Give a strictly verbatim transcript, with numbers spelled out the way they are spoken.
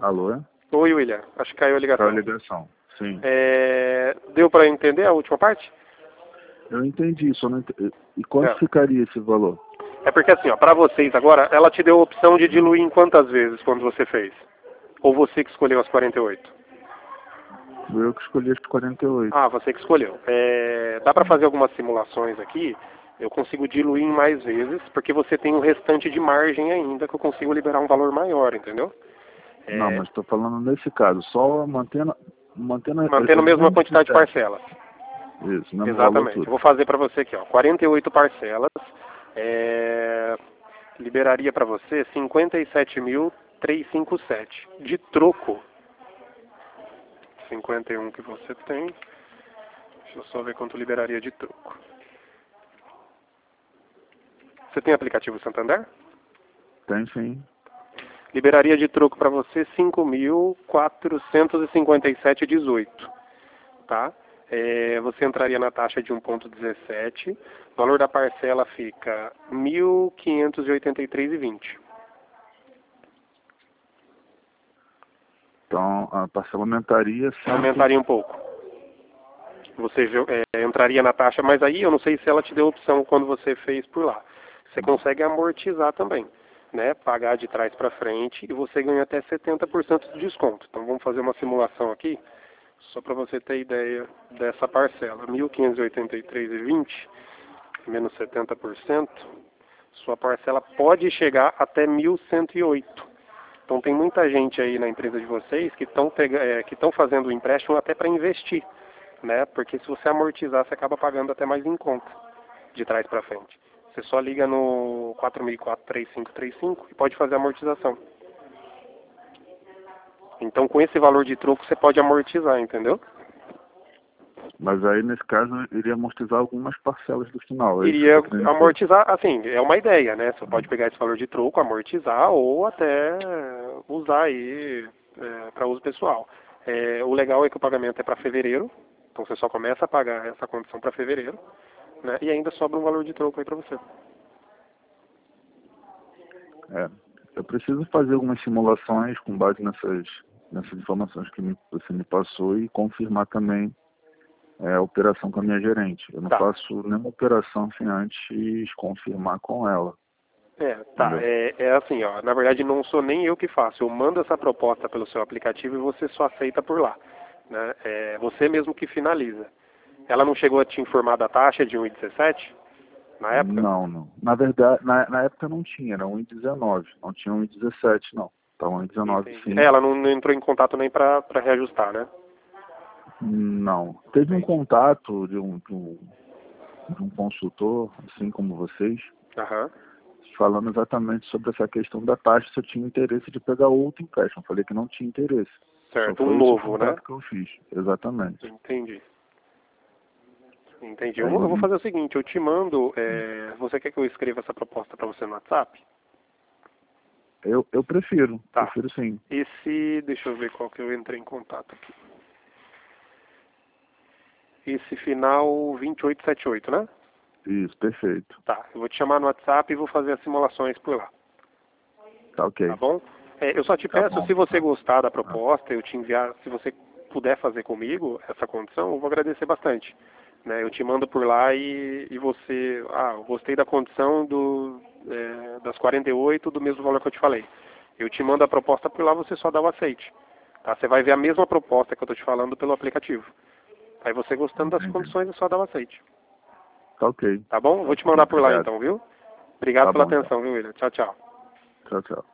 Alô? Oi, William. Acho que caiu a ligação. Caiu a ligação, sim. É... Deu para entender a última parte? Eu entendi, só não entendi. E quanto É. ficaria esse valor? É porque assim, ó, para vocês agora, ela te deu a opção de diluir em quantas vezes quando você fez? Ou você que escolheu as quarenta e oito? Fui eu que escolhi as quarenta e oito. Ah, você que escolheu. É... Dá para fazer algumas simulações aqui. Eu consigo diluir em mais vezes, porque você tem um restante de margem ainda que eu consigo liberar um valor maior, entendeu? É... Não, mas estou falando nesse caso, só mantendo... Mantendo, Mantendo a mesma quantidade de parcelas. Isso, mesmo Exatamente. valor tudo. Eu vou fazer para você aqui, ó, quarenta e oito parcelas. É... Liberaria para você cinquenta e sete mil trezentos e cinquenta e sete de troco. cinquenta e um que você tem. Deixa eu só ver quanto liberaria de troco. Você tem aplicativo Santander? Tem sim. Liberaria de troco para você cinco mil quatrocentos e cinquenta e sete vírgula dezoito. Tá? É, você entraria na taxa de um vírgula dezessete. O valor da parcela fica mil quinhentos e oitenta e três vírgula vinte. Então, a parcela aumentaria... Cento... Aumentaria um pouco. Você é, entraria na taxa, mas aí eu não sei se ela te deu opção quando você fez por lá. Você consegue amortizar também, né? Pagar de trás para frente e você ganha até setenta por cento de desconto. Então vamos fazer uma simulação aqui, só para você ter ideia dessa parcela. mil quinhentos e oitenta e três vírgula vinte menos setenta por cento, sua parcela pode chegar até mil cento e oito. Então tem muita gente aí na empresa de vocês que estão é, que estão fazendo o empréstimo até para investir, né? Porque se você amortizar, você acaba pagando até mais em conta, de trás para frente. Você só liga no quatro mil e quatro, três cinco três cinco e pode fazer a amortização. Então com esse valor de troco você pode amortizar, entendeu? Mas aí, nesse caso, iria amortizar algumas parcelas do final. É Iria isso que eu amortizar, assim, é uma ideia, né? Você pode pegar esse valor de troco, amortizar ou até usar aí é, para uso pessoal. É, o legal é que o pagamento é para fevereiro, então você só começa a pagar essa condição para fevereiro, né? E ainda sobra um valor de troco aí para você. É, eu preciso fazer algumas simulações com base nessas, nessas informações que me, você me passou e confirmar também é, a operação com a minha gerente. Eu não Tá. faço nenhuma operação sem antes confirmar com ela. É, tá. É, é assim, ó. Na verdade, não sou nem eu que faço. Eu mando essa proposta pelo seu aplicativo e você só aceita por lá, né? É você mesmo que finaliza. Ela não chegou a te informar da taxa de um vírgula dezessete na época? Não, não. Na verdade, na, na época não tinha, era um vírgula dezenove. Não tinha um vírgula dezessete, não. Estava um vírgula dezenove, sim. É, ela não, não entrou em contato nem para reajustar, né? Não. Teve um contato de um, de um, de um consultor, assim como vocês, Aham. falando exatamente sobre essa questão da taxa, se eu tinha interesse de pegar outro empréstimo. Eu falei que não tinha interesse. Certo, Só foi um esse novo, né? contato que eu fiz. Exatamente. Entendi. Entendi. Aí, Eu vou, eu vou fazer o seguinte, eu te mando, é, você quer que eu escreva essa proposta para você no WhatsApp? eu, eu prefiro, Tá. prefiro sim. Esse, deixa eu ver qual que eu entrei em contato aqui. Esse final vinte e oito setenta e oito, né? Isso, perfeito. Tá, eu vou te chamar no WhatsApp e vou fazer as simulações por lá. Tá ok. Tá bom? É, eu só te Tá peço, bom. se você gostar da proposta, eu te enviar, se você puder fazer comigo essa condição, eu vou agradecer bastante. Né? Eu te mando por lá e, e você, ah, eu gostei da condição do, é, das quarenta e oito do mesmo valor que eu te falei. Eu te mando a proposta por lá, você só dá o aceite. Tá? Você vai ver a mesma proposta que eu estou te falando pelo aplicativo. Aí você gostando das condições é só dar o aceite. Tá ok. Tá bom? Vou te mandar por lá Obrigado. então, viu? Obrigado Tá pela bom, então. atenção, viu, William? Tchau, tchau. Tchau, tchau.